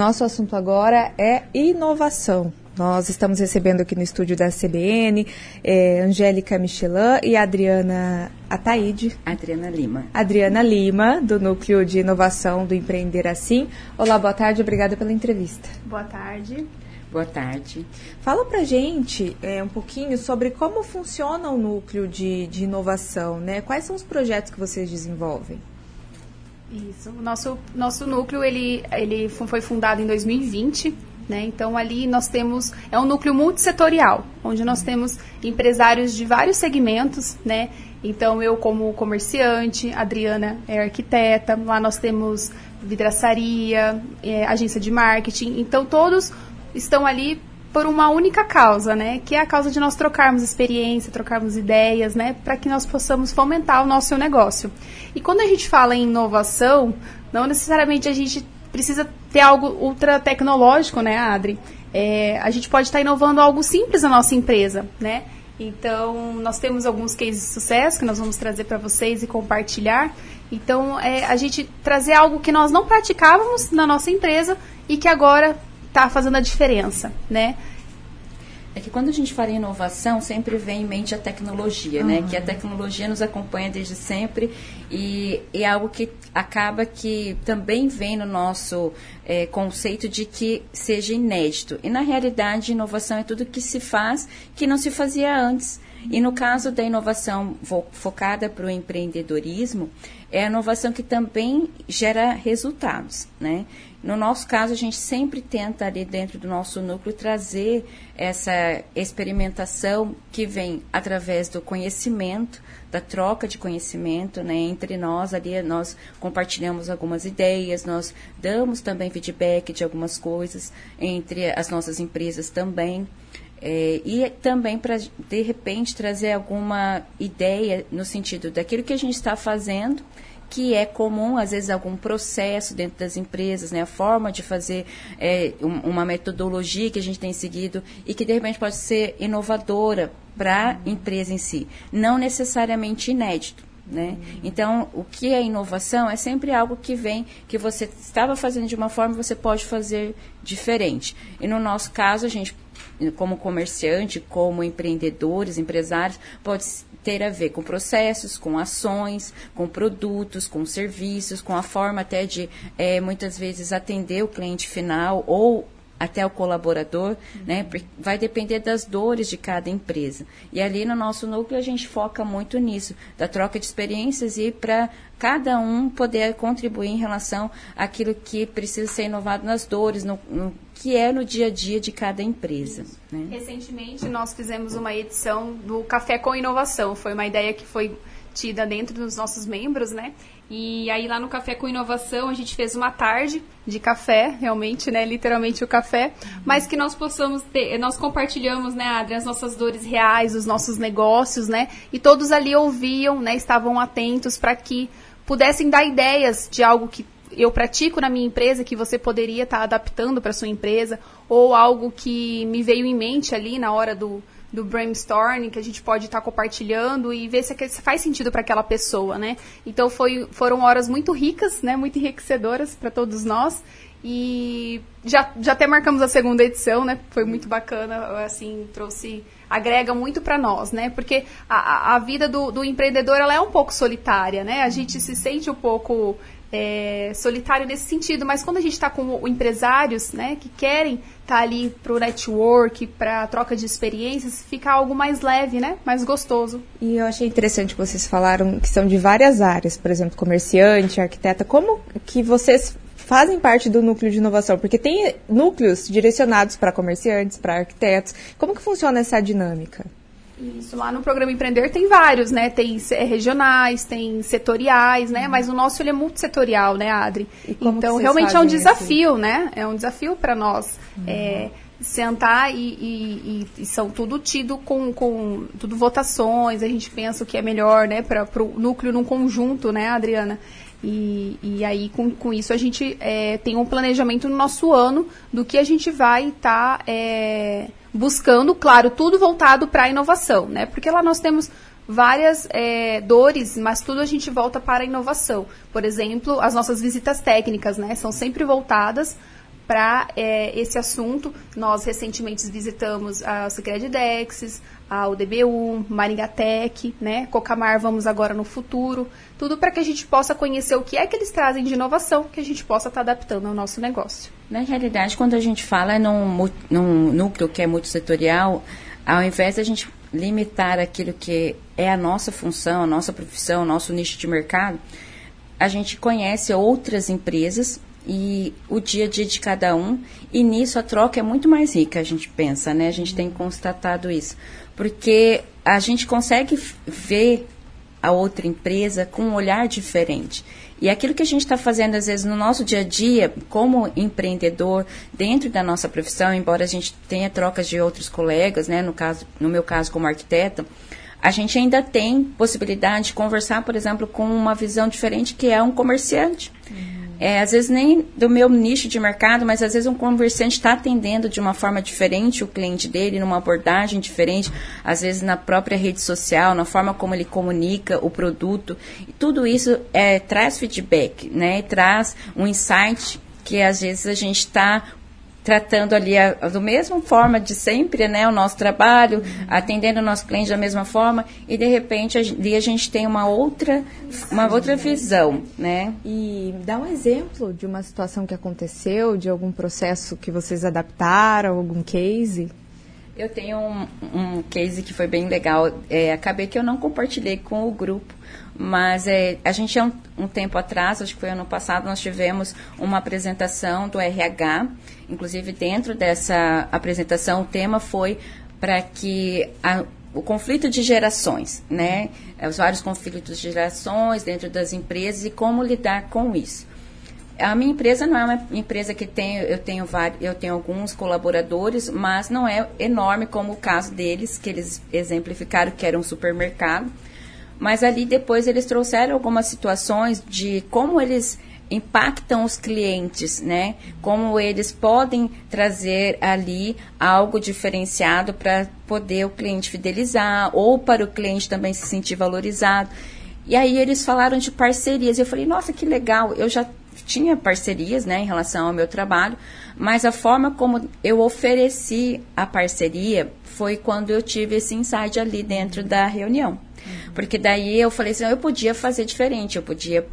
Nosso assunto agora é inovação. Nós estamos recebendo aqui no estúdio da CBN Angélica Michelin e Adriana Ataide. Adriana Lima, do Núcleo de Inovação do Empreender Assim. Olá, boa tarde, obrigada pela entrevista. Boa tarde. Boa tarde. Fala pra gente um pouquinho sobre como funciona o Núcleo de Inovação, né? Quais são os projetos que vocês desenvolvem? Isso, o nosso núcleo ele foi fundado em 2020, né? Então ali nós temos, é um núcleo multissetorial, onde nós temos empresários de vários segmentos, né? Então eu como comerciante, a Adriana é arquiteta, lá nós temos vidraçaria, agência de marketing, então todos estão ali por uma única causa, né? Que é a causa de nós trocarmos experiência, trocarmos ideias, né? Para que nós possamos fomentar o nosso negócio. E quando a gente fala em inovação, não necessariamente a gente precisa ter algo ultra tecnológico, né, Adri? A gente pode estar inovando algo simples na nossa empresa, né? Então, nós temos alguns cases de sucesso que nós vamos trazer para vocês e compartilhar. Então, a gente trazer algo que nós não praticávamos na nossa empresa e que agora está fazendo a diferença, né? É que quando a gente fala em inovação, sempre vem em mente a tecnologia, né? Que a tecnologia nos acompanha desde sempre e é algo que acaba que também vem no nosso conceito de que seja inédito. E, na realidade, inovação é tudo que se faz que não se fazia antes. E, no caso da inovação focada para o empreendedorismo, é a inovação que também gera resultados, né? No nosso caso, a gente sempre tenta ali dentro do nosso núcleo trazer essa experimentação que vem através do conhecimento, da troca de conhecimento, né? Entre nós ali, nós compartilhamos algumas ideias, nós damos também feedback de algumas coisas entre as nossas empresas também. E também para, de repente, trazer alguma ideia no sentido daquilo que a gente está fazendo, que é comum, às vezes, algum processo dentro das empresas, né? A forma de fazer uma metodologia que a gente tem seguido e que, de repente, pode ser inovadora para a empresa em si, não necessariamente inédito, né? Então, o que é inovação é sempre algo que vem, que você estava fazendo de uma forma, você pode fazer diferente. E, no nosso caso, a gente, como comerciante, como empreendedores, empresários, pode ter a ver com processos, com ações, com produtos, com serviços, com a forma até de, muitas vezes, atender o cliente final ou até o colaborador, né? Vai depender das dores de cada empresa. E ali no nosso núcleo a gente foca muito nisso, da troca de experiências e para cada um poder contribuir em relação àquilo que precisa ser inovado nas dores, no que é no dia a dia de cada empresa, né? Recentemente nós fizemos uma edição do Café com Inovação, foi uma ideia que foi tida dentro dos nossos membros, né? E aí lá no Café com Inovação a gente fez uma tarde de café, realmente, né? Literalmente o café, mas que nós possamos ter, nós compartilhamos, né, Adri, as nossas dores reais, os nossos negócios, né? E todos ali ouviam, né? Estavam atentos para que pudessem dar ideias de algo que eu pratico na minha empresa, que você poderia estar adaptando para sua empresa, ou algo que me veio em mente ali na hora do brainstorming, que a gente pode estar compartilhando e ver se faz sentido para aquela pessoa, né? Então foram horas muito ricas, né? Muito enriquecedoras para todos nós. E já até marcamos a segunda edição, né? Foi muito bacana, assim, agrega muito para nós, né? Porque a vida do empreendedor, ela é um pouco solitária, né? A gente se sente um pouco solitário nesse sentido, mas quando a gente está com empresários, né, que querem estar ali para o network, para a troca de experiências, fica algo mais leve, né, mais gostoso. E eu achei interessante que vocês falaram que são de várias áreas, por exemplo, comerciante, arquiteta. Como que vocês fazem parte do núcleo de inovação? Porque tem núcleos direcionados para comerciantes, para arquitetos. Como que funciona essa dinâmica? Isso, lá no Programa Empreender tem vários, né? Tem regionais, tem setoriais, né? Mas o nosso ele é multissetorial, né, Adri? Então, realmente é um desafio, né? É um desafio para nós sentar e são tudo tido com tudo votações. A gente pensa o que é melhor, né? Para o núcleo num conjunto, né, Adriana? E aí, com isso, a gente tem um planejamento no nosso ano do que a gente vai estar buscando, claro, tudo voltado para a inovação, né? Porque lá nós temos várias dores, mas tudo a gente volta para a inovação. Por exemplo, as nossas visitas técnicas, né? São sempre voltadas para esse assunto. Nós recentemente visitamos a Sicredi-Dexis, a UDBU, Maringatec, né? Cocamar vamos agora no futuro. Tudo para que a gente possa conhecer o que é que eles trazem de inovação, que a gente possa estar adaptando ao nosso negócio. Na realidade, quando a gente fala num núcleo que é multissetorial, ao invés de a gente limitar aquilo que é a nossa função, a nossa profissão, o nosso nicho de mercado, a gente conhece outras empresas e o dia a dia de cada um, e nisso a troca é muito mais rica, a gente pensa, né? A gente tem constatado isso, porque a gente consegue ver a outra empresa com um olhar diferente. E aquilo que a gente está fazendo, às vezes, no nosso dia a dia, como empreendedor, dentro da nossa profissão, embora a gente tenha trocas de outros colegas, né? No meu caso, como arquiteta, a gente ainda tem possibilidade de conversar, por exemplo, com uma visão diferente, que é um comerciante. Às vezes nem do meu nicho de mercado, mas às vezes um comerciante está atendendo de uma forma diferente o cliente dele, numa abordagem diferente, às vezes na própria rede social, na forma como ele comunica o produto. E tudo isso traz feedback, né? Traz um insight que às vezes a gente está tratando ali da mesma forma de sempre, né, o nosso trabalho, atendendo o nosso cliente da mesma forma, e de repente ali a gente tem uma outra visão, né? E dá um exemplo de uma situação que aconteceu, de algum processo que vocês adaptaram, algum case? Eu tenho um case que foi bem legal, acabei que eu não compartilhei com o grupo, mas a gente um tempo atrás, acho que foi ano passado, nós tivemos uma apresentação do RH, inclusive dentro dessa apresentação o tema foi para que o conflito de gerações, né? Os vários conflitos de gerações dentro das empresas e como lidar com isso. A minha empresa não é uma empresa que eu tenho alguns colaboradores, mas não é enorme como o caso deles, que eles exemplificaram que era um supermercado. Mas ali depois eles trouxeram algumas situações de como eles impactam os clientes, né? Como eles podem trazer ali algo diferenciado para poder o cliente fidelizar ou para o cliente também se sentir valorizado. E aí eles falaram de parcerias. Eu falei, nossa, que legal, eu já tinha parcerias, né, em relação ao meu trabalho, mas a forma como eu ofereci a parceria foi quando eu tive esse insight ali dentro da reunião. Porque daí eu falei assim, eu podia fazer diferente, eu podia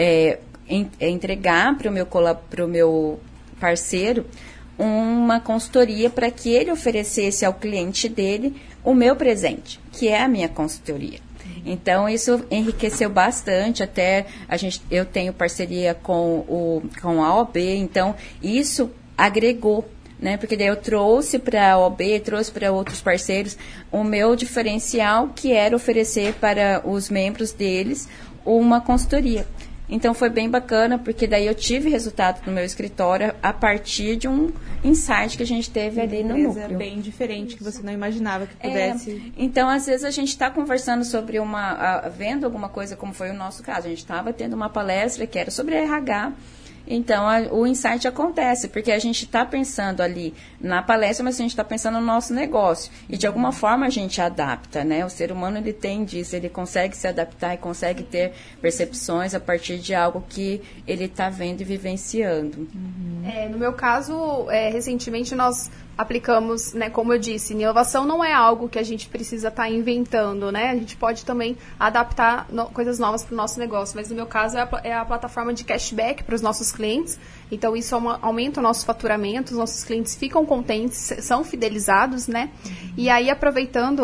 entregar para o meu parceiro uma consultoria para que ele oferecesse ao cliente dele o meu presente, que é a minha consultoria. Então, isso enriqueceu bastante, até eu tenho parceria com a OAB, então isso agregou, né? Porque daí eu trouxe para a OAB, trouxe para outros parceiros o meu diferencial, que era oferecer para os membros deles uma consultoria. Então, foi bem bacana, porque daí eu tive resultado no meu escritório a partir de um insight que a gente teve ali no núcleo. Bem diferente, que você não imaginava que pudesse... Então, às vezes, a gente está conversando sobre vendo alguma coisa, como foi o nosso caso. A gente estava tendo uma palestra que era sobre RH. Então, o insight acontece, porque a gente está pensando ali na palestra, mas a gente está pensando no nosso negócio. E, de alguma forma, a gente adapta, né? O ser humano, ele tem disso, ele consegue se adaptar e consegue ter percepções a partir de algo que ele está vendo e vivenciando. No meu caso, recentemente nós aplicamos, né, como eu disse, inovação não é algo que a gente precisa estar inventando, né? A gente pode também adaptar coisas novas para o nosso negócio, mas no meu caso é a plataforma de cashback para os nossos clientes. Então isso aumenta o nosso faturamento, os nossos clientes ficam contentes, são fidelizados, né? E aí, aproveitando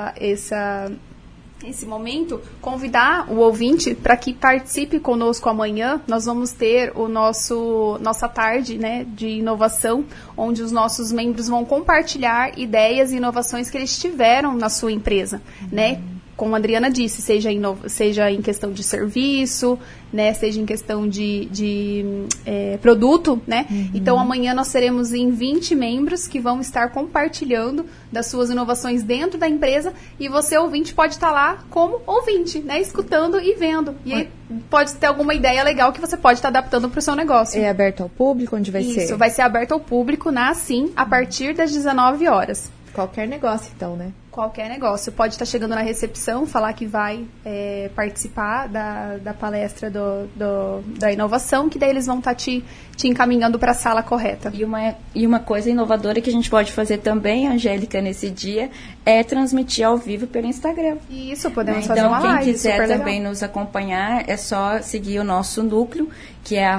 esse momento, convidar o ouvinte para que participe conosco amanhã. Nós vamos ter nossa tarde, né, de inovação, onde os nossos membros vão compartilhar ideias e inovações que eles tiveram na sua empresa, né? Como a Adriana disse, seja em questão de serviço, né, seja em questão de produto, né? Então, amanhã nós teremos em 20 membros que vão estar compartilhando das suas inovações dentro da empresa, e você, ouvinte, pode estar lá como ouvinte, né, escutando e vendo. E aí pode ter alguma ideia legal que você pode estar adaptando para o seu negócio. É aberto ao público? Onde vai ser? Isso, vai ser aberto ao público na Assim, a partir das 19 horas. Qualquer negócio, então, né? Qualquer negócio. Pode estar chegando na recepção, falar que vai participar da palestra da inovação, que daí eles vão estar te encaminhando para a sala correta. E uma coisa inovadora que a gente pode fazer também, Angélica, nesse dia, é transmitir ao vivo pelo Instagram. Isso, podemos fazer uma live. Então, quem quiser também nos acompanhar, é só seguir o nosso núcleo, que é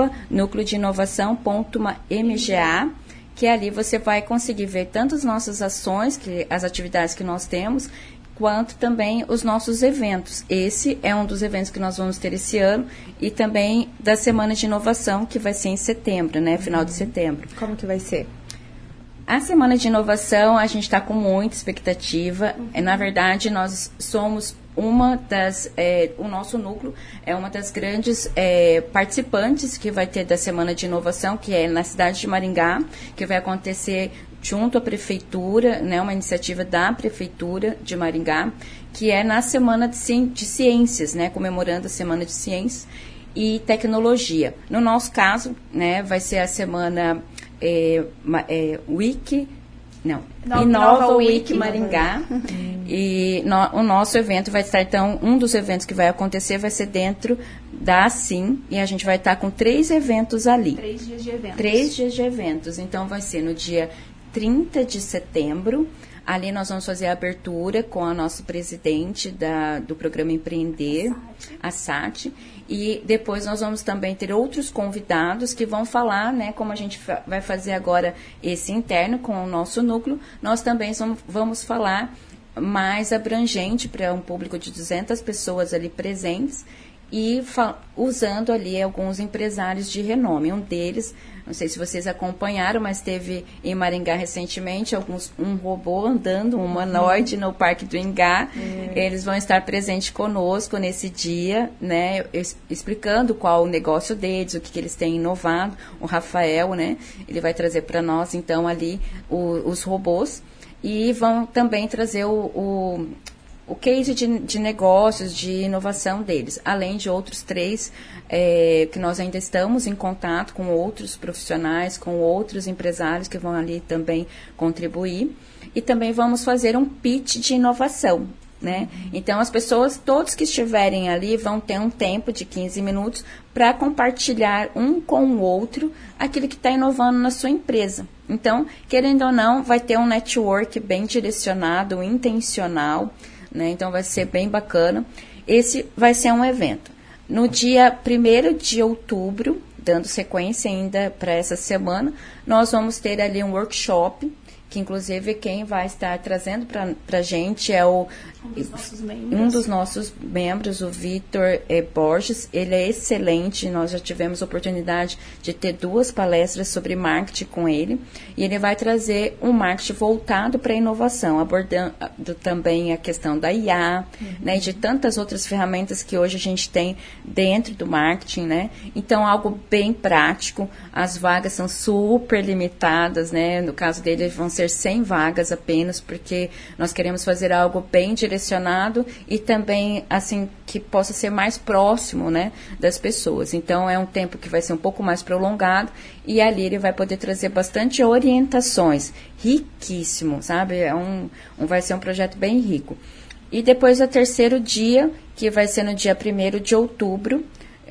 @núcleodeinovação.mga, que ali você vai conseguir ver tanto as nossas ações, as atividades que nós temos, quanto também os nossos eventos. Esse é um dos eventos que nós vamos ter esse ano e também da Semana de Inovação, que vai ser em setembro, né? Final de setembro. Como que vai ser? A Semana de Inovação, a gente está com muita expectativa. Na verdade, nós somos o nosso núcleo é uma das grandes participantes que vai ter da Semana de Inovação, que é na cidade de Maringá, que vai acontecer junto à Prefeitura, né, uma iniciativa da Prefeitura de Maringá, que é na Semana de Ciências, né, comemorando a Semana de Ciências e Tecnologia. No nosso caso, né, vai ser a Semana Inova Week Maringá. E o nosso evento vai estar, então, um dos eventos que vai acontecer vai ser dentro da ASIM, e a gente vai estar com 3 eventos ali. 3 dias de eventos. 3 dias de eventos. Então, vai ser no dia 30 de setembro. Ali nós vamos fazer a abertura com a nossa presidente do programa Empreender, a Sati. E depois nós vamos também ter outros convidados que vão falar, né, como a gente vai fazer agora esse interno com o nosso núcleo, nós também vamos falar mais abrangente para um público de 200 pessoas ali presentes e usando ali alguns empresários de renome. Um deles, não sei se vocês acompanharam, mas teve em Maringá recentemente um robô andando, um humanoide no Parque do Ingá. Eles vão estar presentes conosco nesse dia, né, explicando qual o negócio deles, o que eles têm inovado. O Rafael, né, ele vai trazer para nós, então, ali os robôs. E vão também trazer o case de negócios, de inovação deles, além de outros 3 que nós ainda estamos em contato com outros profissionais, com outros empresários que vão ali também contribuir. E também vamos fazer um pitch de inovação, né? Então, as pessoas, todos que estiverem ali, vão ter um tempo de 15 minutos para compartilhar um com o outro aquilo que está inovando na sua empresa. Então, querendo ou não, vai ter um network bem direcionado, intencional, né? Então, vai ser bem bacana. Esse vai ser um evento. No dia 1º de outubro, dando sequência ainda para essa semana, nós vamos ter ali um workshop, que inclusive quem vai estar trazendo para a gente é um dos nossos membros, o Vitor Borges. Ele é excelente, nós já tivemos oportunidade de ter 2 palestras sobre marketing com ele, e ele vai trazer um marketing voltado para a inovação, abordando também a questão da IA, né, e de tantas outras ferramentas que hoje a gente tem dentro do marketing, né? Então, algo bem prático. As vagas são super limitadas, né? No caso dele, vão ser 100 vagas apenas, porque nós queremos fazer algo bem direcionado e também, assim, que possa ser mais próximo, né, das pessoas. Então, é um tempo que vai ser um pouco mais prolongado, e ali ele vai poder trazer bastante orientações, riquíssimo, sabe? Vai ser um projeto bem rico. E depois, o 3º dia, que vai ser no dia 1º de outubro,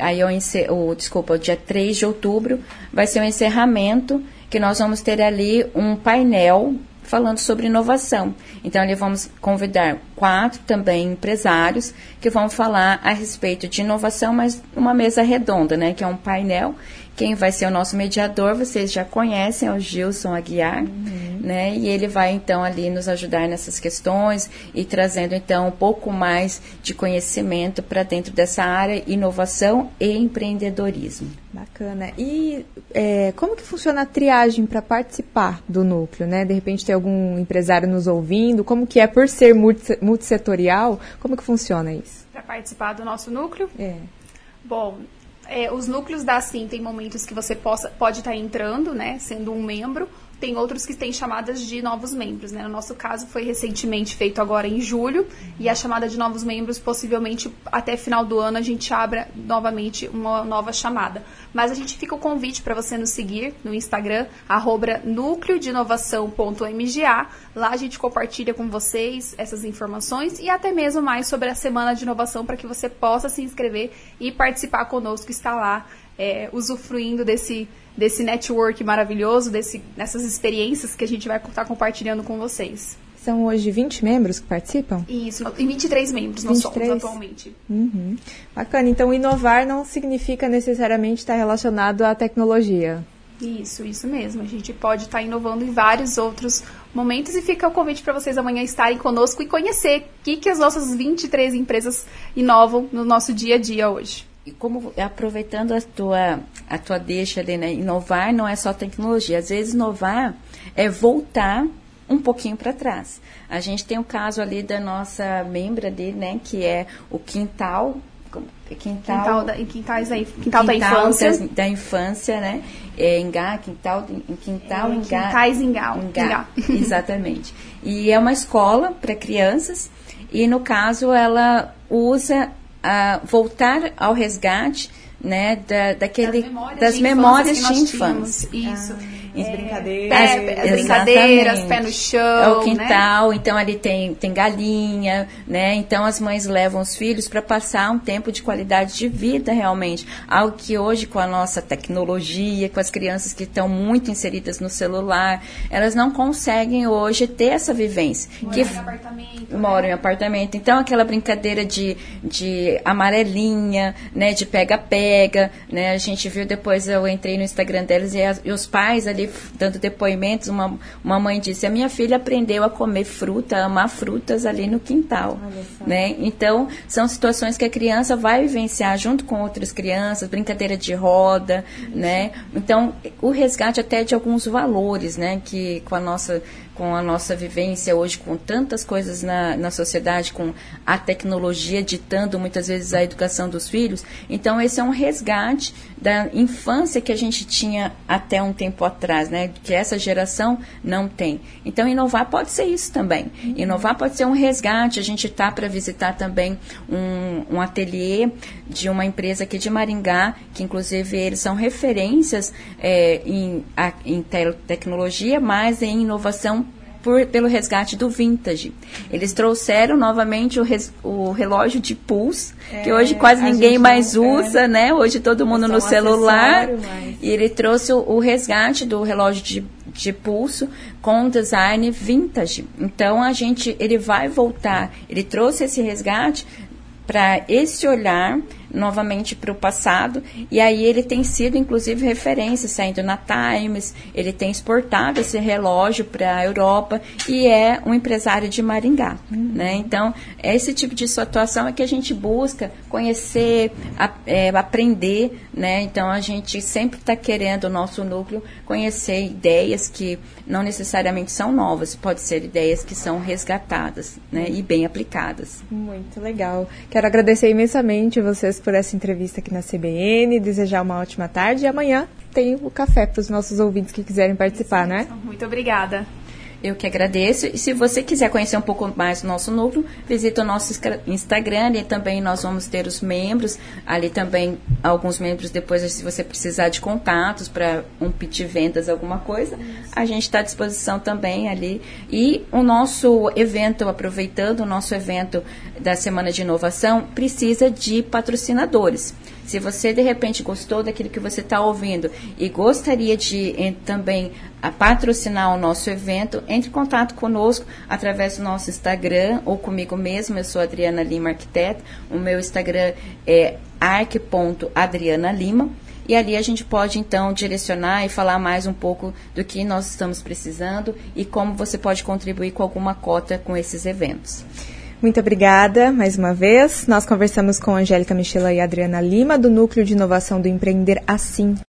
o dia 3 de outubro, vai ser o encerramento, que nós vamos ter ali um painel falando sobre inovação. Então, ali vamos convidar 4 também empresários que vão falar a respeito de inovação, mas uma mesa redonda, né, que é um painel. Quem vai ser o nosso mediador, vocês já conhecem, é o Gilson Aguiar, né? E ele vai, então, ali nos ajudar nessas questões e trazendo, então, um pouco mais de conhecimento para dentro dessa área, inovação e empreendedorismo. Bacana. E como que funciona a triagem para participar do núcleo, né? De repente tem algum empresário nos ouvindo, como que é por ser multissetorial, como que funciona isso? Para participar do nosso núcleo? Bom, os núcleos da ASIM tem momentos que você pode estar entrando, né, sendo um membro. tem outros que têm chamadas de novos membros, né? No nosso caso, foi recentemente feito agora em julho, e a chamada de novos membros, possivelmente, até final do ano, a gente abra novamente uma nova chamada. Mas a gente fica o convite para você nos seguir no Instagram, @núcleodeinovação.mga. Lá a gente compartilha com vocês essas informações e até mesmo mais sobre a Semana de Inovação, para que você possa se inscrever e participar conosco, estar lá, usufruindo desse network maravilhoso, dessas experiências que a gente vai estar compartilhando com vocês. São hoje 20 membros que participam? Isso, e 23 membros nós somos atualmente. Uhum. Bacana, então inovar não significa necessariamente estar relacionado à tecnologia. Isso mesmo. A gente pode estar inovando em vários outros momentos, e fica o convite para vocês amanhã estarem conosco e conhecer o que as nossas 23 empresas inovam no nosso dia a dia hoje. E como, aproveitando a tua deixa ali, né? Inovar não é só tecnologia. Às vezes inovar é voltar um pouquinho para trás. A gente tem o caso ali da nossa membra ali, né? Que é o Quintal da infância, né? Quintais Ingá. Exatamente. E é uma escola para crianças, e no caso ela usa voltar ao resgate, né, das memórias de infância. Isso. As brincadeiras. Brincadeiras, pé no chão. É o quintal, né? Então ali tem galinha, né? Então as mães levam os filhos para passar um tempo de qualidade de vida realmente. Algo que hoje, com a nossa tecnologia, com as crianças que estão muito inseridas no celular, elas não conseguem hoje ter essa vivência. Moram em apartamento. Então aquela brincadeira de amarelinha, né? De pega-pega, né? A gente viu depois, eu entrei no Instagram delas e os pais ali dando depoimentos. Uma mãe disse: a minha filha aprendeu a comer fruta, a amar frutas ali no quintal, né? Então são situações que a criança vai vivenciar junto com outras crianças, brincadeira de roda, né? Então o resgate até de alguns valores, né? Que com a nossa vivência hoje, com tantas coisas na sociedade, com a tecnologia ditando muitas vezes a educação dos filhos. Então esse é um resgate da infância que a gente tinha até um tempo atrás, né? Que essa geração não tem. Então inovar pode ser isso também. Inovar pode ser um resgate. A gente está para visitar também um ateliê de uma empresa aqui de Maringá, que inclusive eles são referências em tecnologia, mas em inovação pelo resgate do vintage. Eles trouxeram novamente o relógio de pulse, que hoje quase ninguém mais usa, né? Hoje todo mundo no celular. E ele trouxe o resgate do relógio de pulso com design vintage. Então ele vai voltar. Ele trouxe esse resgate para esse olhar novamente para o passado, e aí ele tem sido inclusive referência, saindo na Times, ele tem exportado esse relógio para a Europa, e é um empresário de Maringá, né? Então esse tipo de situação é que a gente busca conhecer, aprender, né? Então a gente sempre está querendo, o nosso núcleo, conhecer ideias que não necessariamente são novas, pode ser ideias que são resgatadas, né? E bem aplicadas. Muito legal. Quero agradecer imensamente vocês por essa entrevista aqui na CBN, desejar uma ótima tarde, e amanhã tem o café para os nossos ouvintes que quiserem participar, né? Muito obrigada. Eu que agradeço. E se você quiser conhecer um pouco mais do nosso núcleo, visita o nosso Instagram. Ali também nós vamos ter os membros. Ali também, alguns membros, depois, se você precisar de contatos para um pitch vendas, alguma coisa, a gente está à disposição também ali. E o nosso evento, aproveitando o nosso evento da Semana de Inovação, precisa de patrocinadores. Se você, de repente, gostou daquilo que você está ouvindo e gostaria de também patrocinar o nosso evento, entre em contato conosco através do nosso Instagram ou comigo mesmo. Eu sou Adriana Lima Arquiteta. O meu Instagram é arc.adrianalima. E ali a gente pode, então, direcionar e falar mais um pouco do que nós estamos precisando e como você pode contribuir com alguma cota com esses eventos. Muito obrigada, mais uma vez. Nós conversamos com Angélica Michelin e Adriana Lima, do Núcleo de Inovação do Empreender Assim.